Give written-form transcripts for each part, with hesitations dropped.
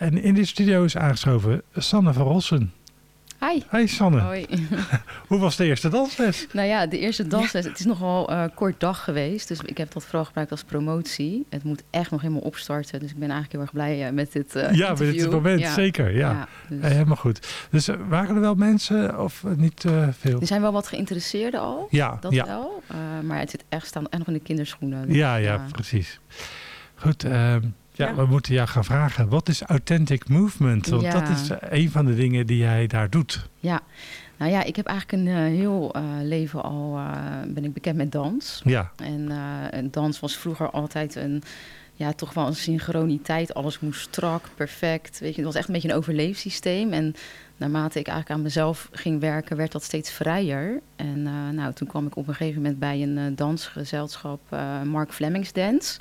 En in de studio is aangeschoven Sanne van Rossen. Hi. Hi Sanne. Hoi. Hoe was de eerste dansles? Nou ja, de eerste dansles, het is nogal kort dag geweest. Dus ik heb dat vooral gebruikt als promotie. Het moet echt nog helemaal opstarten. Dus ik ben eigenlijk heel erg blij met dit Ja, met dit moment, zeker. Ja. Dus. Helemaal goed. Dus waren er wel mensen of niet veel? Er zijn wel wat geïnteresseerden al. Ja. Dat wel. Maar het zit echt nog in de kinderschoenen. Dus, ja, precies. Goed, we moeten jou gaan vragen. Wat is Authentic Movement? Want dat is een van de dingen die jij daar doet. Ja, nou ja, ik heb eigenlijk een heel leven al ben ik bekend met dans. Ja. En dans was vroeger altijd toch wel een synchroniteit. Alles moest strak, perfect. Weet je, het was echt een beetje een overleefsysteem. En naarmate ik eigenlijk aan mezelf ging werken, werd dat steeds vrijer. En toen kwam ik op een gegeven moment bij een dansgezelschap, Mark Flemings Dance.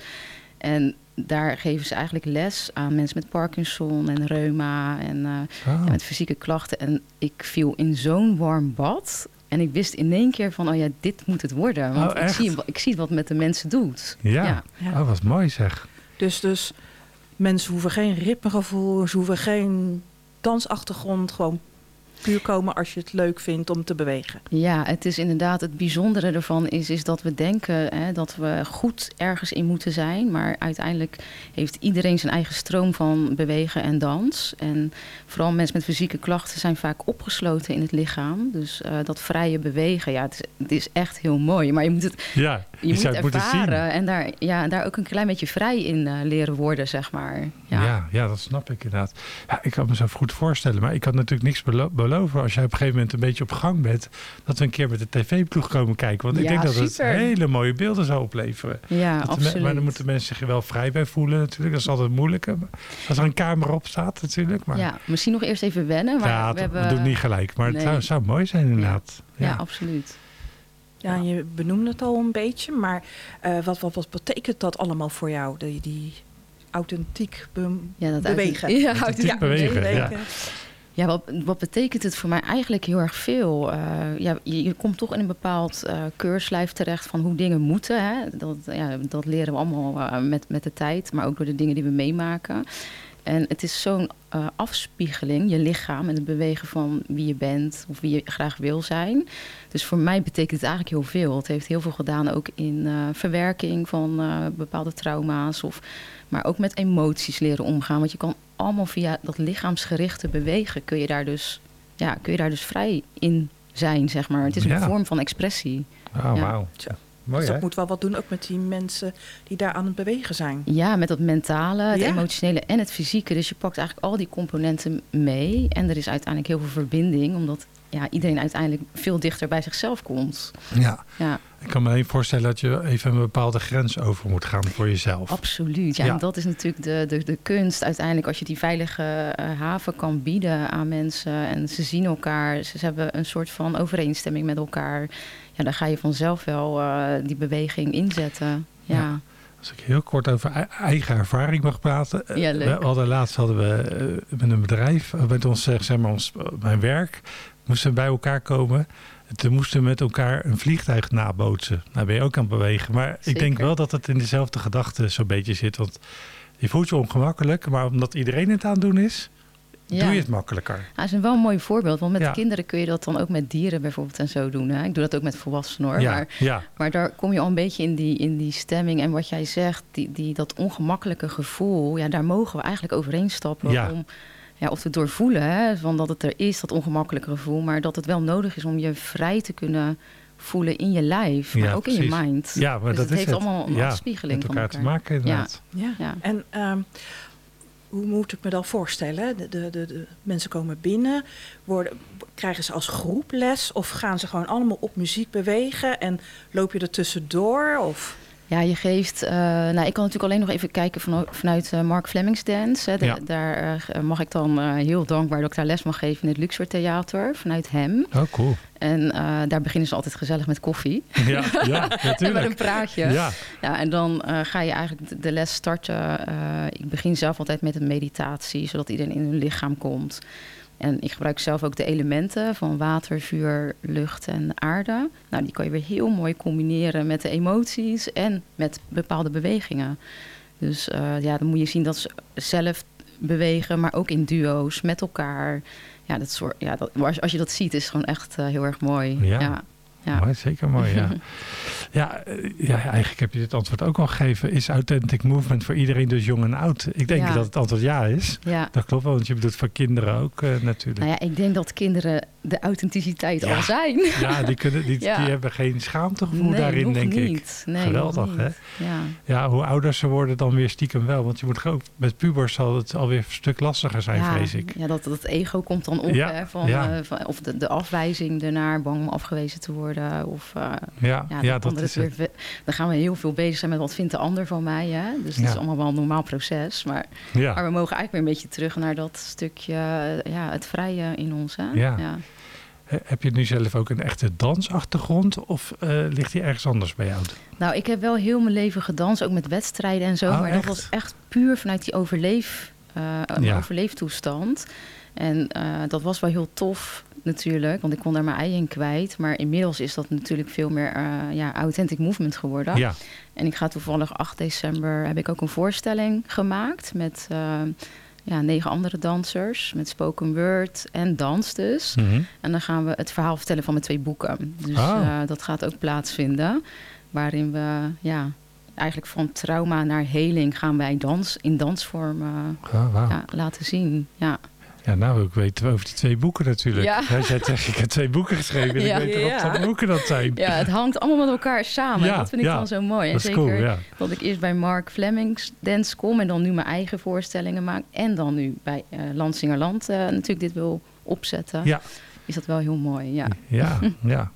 En daar geven ze eigenlijk les aan mensen met Parkinson en reuma en met fysieke klachten. En ik viel in zo'n warm bad. En ik wist in één keer van, dit moet het worden. Want ik zie wat het met de mensen doet. Ja. Oh, wat mooi zeg. Dus mensen hoeven geen ritmegevoel, ze hoeven geen dansachtergrond, gewoon puur komen als je het leuk vindt om te bewegen. Ja, het is inderdaad het bijzondere ervan is dat we denken dat we goed ergens in moeten zijn. Maar uiteindelijk heeft iedereen zijn eigen stroom van bewegen en dans. En vooral mensen met fysieke klachten zijn vaak opgesloten in het lichaam. Dus dat vrije bewegen, het is echt heel mooi. Maar je moet het, je moet het ervaren en daar ook een klein beetje vrij in leren worden, zeg maar. Ja, dat snap ik inderdaad. Ja, ik kan me zo goed voorstellen, maar ik kan natuurlijk niks beloven als jij op een gegeven moment een beetje op gang bent, dat we een keer met de tv-ploeg komen kijken. Want ik denk dat het hele mooie beelden zou opleveren. Ja, absoluut. Maar dan moeten mensen zich er wel vrij bij voelen natuurlijk. Dat is altijd moeilijk. Als er een camera op staat natuurlijk. Maar... Ja, misschien nog eerst even wennen. Maar we doen niet gelijk. Maar het zou mooi zijn inderdaad. Ja, absoluut. Ja, je benoemde het al een beetje. Maar wat betekent dat allemaal voor jou? Die authentiek bewegen. Authentiek bewegen, ja. Ja, wat betekent het voor mij? Eigenlijk heel erg veel. Je komt toch in een bepaald keurslijf terecht van hoe dingen moeten. Hè? Dat leren we allemaal met de tijd, maar ook door de dingen die we meemaken. En het is zo'n afspiegeling, je lichaam en het bewegen van wie je bent of wie je graag wil zijn. Dus voor mij betekent het eigenlijk heel veel. Het heeft heel veel gedaan ook in verwerking van bepaalde trauma's. Maar ook met emoties leren omgaan. Want je kan allemaal via dat lichaamsgerichte bewegen kun je daar dus vrij in zijn, zeg maar. Het is een vorm van expressie. Wauw. Mooi, dus dat moet wel wat doen ook met die mensen die daar aan het bewegen zijn. Ja, met dat mentale, het emotionele en het fysieke. Dus je pakt eigenlijk al die componenten mee. En er is uiteindelijk heel veel verbinding, omdat iedereen uiteindelijk veel dichter bij zichzelf komt. Ja. Ik kan me alleen voorstellen dat je even een bepaalde grens over moet gaan voor jezelf. Absoluut. Ja. En dat is natuurlijk de kunst. Uiteindelijk als je die veilige haven kan bieden aan mensen. En ze zien elkaar. Ze hebben een soort van overeenstemming met elkaar. Ja, dan ga je vanzelf wel die beweging inzetten. Ja. Als ik heel kort over eigen ervaring mag praten. Laatst hadden we met een bedrijf, met ons, mijn werk, moesten we bij elkaar komen. Toen moesten we met elkaar een vliegtuig nabootsen. Nou ben je ook aan het bewegen. Maar ik denk wel dat het in dezelfde gedachte zo'n beetje zit. Want je voelt je ongemakkelijk. Maar omdat iedereen het aan het doen is, doe je het makkelijker. Dat is wel een mooi voorbeeld. Want met kinderen kun je dat dan ook met dieren bijvoorbeeld en zo doen. Hè? Ik doe dat ook met volwassenen hoor. Maar daar kom je al een beetje in die stemming. En wat jij zegt, dat ongemakkelijke gevoel. Daar mogen we eigenlijk overheen stappen om... of te doorvoelen, hè, van dat het er is, dat ongemakkelijke gevoel. Maar dat het wel nodig is om je vrij te kunnen voelen in je lijf. Maar ook in je mind. Ja, maar dus dat het heeft allemaal een afspiegeling met elkaar van te maken inderdaad. Ja. En hoe moet ik me dan voorstellen? De mensen komen binnen. Krijgen ze als groep les? Of gaan ze gewoon allemaal op muziek bewegen? En loop je er tussendoor? Of... Ja, je geeft... ik kan natuurlijk alleen nog even kijken vanuit Mark Flemings Dance. Hè. Daar mag ik dan heel dankbaar dat ik daar les mag geven in het Luxor Theater. Vanuit hem. Oh, cool. En daar beginnen ze altijd gezellig met koffie. Ja, natuurlijk. En met een praatje. Ja, en dan ga je eigenlijk de les starten. Ik begin zelf altijd met een meditatie, zodat iedereen in hun lichaam komt. En ik gebruik zelf ook de elementen van water, vuur, lucht en aarde. Nou, die kan je weer heel mooi combineren met de emoties en met bepaalde bewegingen. Dus dan moet je zien dat ze zelf bewegen, maar ook in duo's met elkaar. Ja, als je dat ziet, is het gewoon echt heel erg mooi. Ja. Mooi, zeker mooi, ja. Eigenlijk heb je dit antwoord ook al gegeven. Is Authentic Movement voor iedereen, dus jong en oud? Ik denk dat het antwoord ja is. Ja. Dat klopt wel, want je bedoelt voor kinderen ook natuurlijk. Nou ja, ik denk dat kinderen de authenticiteit al zijn. Ja, die hebben geen schaamtegevoel daarin, denk ik. Nee, geweldig, hè? Ja, hoe ouder ze worden, dan weer stiekem wel. Want je moet ook, met pubers zal het alweer een stuk lastiger zijn, vrees ik. Ja, dat ego komt dan op, hè, of de afwijzing ernaar, bang om afgewezen te worden. Of dat is weer, dan gaan we heel veel bezig zijn met wat vindt de ander van mij. Hè? Dus het is allemaal wel een normaal proces. Maar we mogen eigenlijk weer een beetje terug naar dat stukje, het vrije in ons. Hè? Ja. Heb je nu zelf ook een echte dansachtergrond of ligt die ergens anders bij jou? Nou, ik heb wel heel mijn leven gedanst, ook met wedstrijden en zo. Maar dat was echt puur vanuit die overleeftoestand. En dat was wel heel tof natuurlijk, want ik kon daar mijn ei in kwijt. Maar inmiddels is dat natuurlijk veel meer Authentic Movement geworden. Ja. En ik ga toevallig 8 december heb ik ook een voorstelling gemaakt met 9 andere dansers. Met spoken word en dans dus. Mm-hmm. En dan gaan we het verhaal vertellen van mijn 2 boeken. Dus dat gaat ook plaatsvinden. Waarin we eigenlijk van trauma naar heling gaan wij in dansvorm laten zien. Ja. Ja, nou, ik weet over die 2 boeken natuurlijk. Ja. Jij zegt, ik heb 2 boeken geschreven en ik weet wat voor boeken dat zijn. Ja, het hangt allemaal met elkaar samen. Ja, dat vind ik dan zo mooi. Dat is zeker cool, dat ik eerst bij Mark Flemings Dance kom en dan nu mijn eigen voorstellingen maak. En dan nu bij Lansingerland natuurlijk dit wil opzetten. Ja. Is dat wel heel mooi, ja.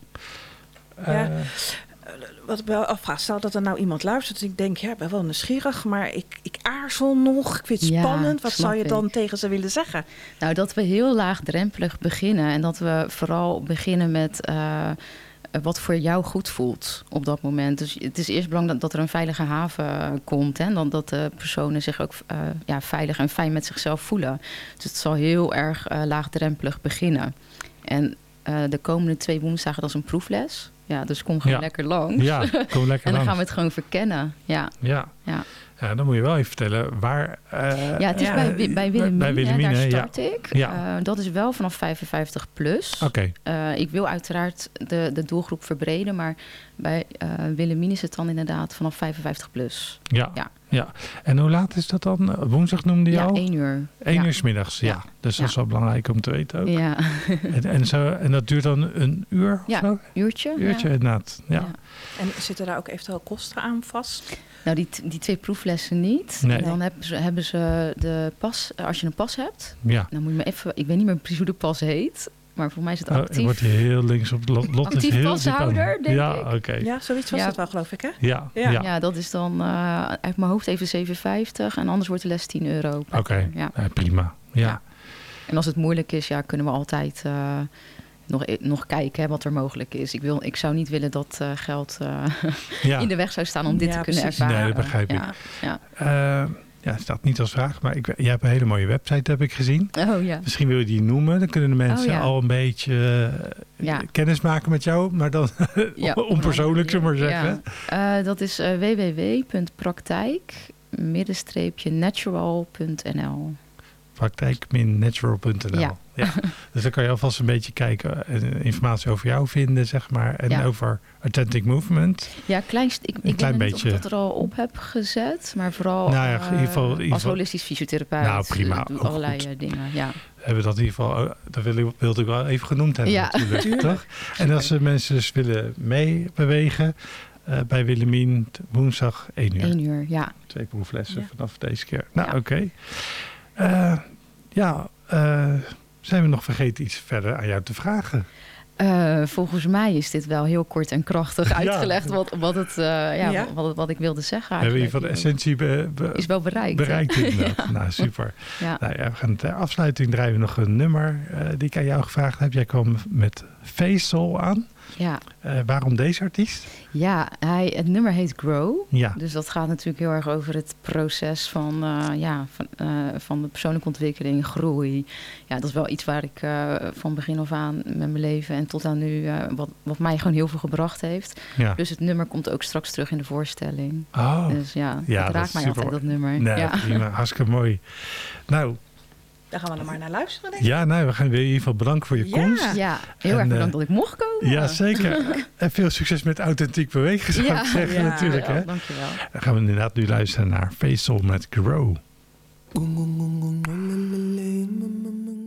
Wat ik wel afvraag, stel dat er nou iemand luistert. Dus ik denk, ik ben wel nieuwsgierig, maar ik aarzel nog. Ik vind het spannend. Wat zou je dan tegen ze willen zeggen? Nou, dat we heel laagdrempelig beginnen. En dat we vooral beginnen met wat voor jou goed voelt op dat moment. Dus het is eerst belangrijk dat er een veilige haven komt. Hè, en dan dat de personen zich ook veilig en fijn met zichzelf voelen. Dus het zal heel erg laagdrempelig beginnen. En de komende 2 woensdagen, dat is een proefles. Ja, dus kom gewoon lekker langs. Ja, kom lekker langs. En dan gaan we het gewoon verkennen. Ja, dan moet je wel even vertellen waar... het is bij Willemine, daar start ik. Ja. Dat is wel vanaf 55 plus. Oké. Ik wil uiteraard de doelgroep verbreden, maar bij Willemine is het dan inderdaad vanaf 55 plus. Ja. En hoe laat is dat dan? Woensdag noemde je al? 1 uur. 1 uur 's middags, Dus dat is wel belangrijk om te weten ook. Ja. En dat duurt dan een uur of zo? Uurtje, inderdaad. Ja. En zitten daar ook eventueel kosten aan vast? Nou, die 2 proeflessen niet. Nee. En dan hebben ze de pas, als je een pas hebt. Ja. Dan moet je me even, ik weet niet meer precies hoe de pas heet. Maar voor mij is het actief. Wordt hij heel links op de lot. Actief is heel pashouder, denk ik. Oké. Ja, zoiets was het wel, geloof ik, hè? Ja, dat is dan uit mijn hoofd even 7,50. En anders wordt de les €10. Oké, prima. Ja. En als het moeilijk is, kunnen we altijd nog kijken wat er mogelijk is. Ik zou niet willen dat geld in de weg zou staan om dit te kunnen ervaren. Nee, dat begrijp ik. Het staat niet als vraag, maar jij hebt een hele mooie website, heb ik gezien. Oh ja. Misschien wil je die noemen. Dan kunnen de mensen al een beetje kennis maken met jou. Maar dan onpersoonlijk, zullen we maar zeggen. Dat is www.praktijk-natural.nl. Praktijk-natural.nl. Ja. Dus dan kan je alvast een beetje kijken en informatie over jou vinden, zeg maar. En over Authentic Movement. Ja, ik weet niet of ik dat er al op heb gezet. Maar vooral in ieder geval, als holistisch fysiotherapeut. Nou, prima. Doe allerlei dingen, Hebben we dat in ieder geval, dat wilde ik wel even genoemd hebben natuurlijk, toch? En als mensen dus willen meebewegen, bij Willemine woensdag 1 uur. 1 uur, 2 proeflessen vanaf deze keer. Nou, oké. Zijn we nog vergeten iets verder aan jou te vragen? Volgens mij is dit wel heel kort en krachtig uitgelegd wat ik wilde zeggen. Hebben we in ieder geval de essentie is wel bereikt. Bereikt inderdaad. Nou, super. We gaan ter afsluiting draaien we nog een nummer die ik aan jou gevraagd heb. Jij kwam met Faisal aan. Ja. Waarom deze artiest? Ja, het nummer heet Grow. Ja. Dus dat gaat natuurlijk heel erg over het proces van de persoonlijke ontwikkeling, groei. Ja, dat is wel iets waar ik van begin af aan met mijn leven en tot aan nu, wat mij gewoon heel veel gebracht heeft. Ja. Dus het nummer komt ook straks terug in de voorstelling. Oh. Dus het raakt mij altijd, dat nummer. Nee, prima, hartstikke mooi. Nou, daar gaan we er maar naar luisteren, denk ik. Ja, we gaan weer in ieder geval bedanken voor je komst. Ja, heel erg bedankt dat ik mocht komen. Ja, zeker. En veel succes met Authentiek Bewegen, zou ik zeggen natuurlijk. Hè? Dankjewel. Dan gaan we inderdaad nu luisteren naar Faisal met Grow.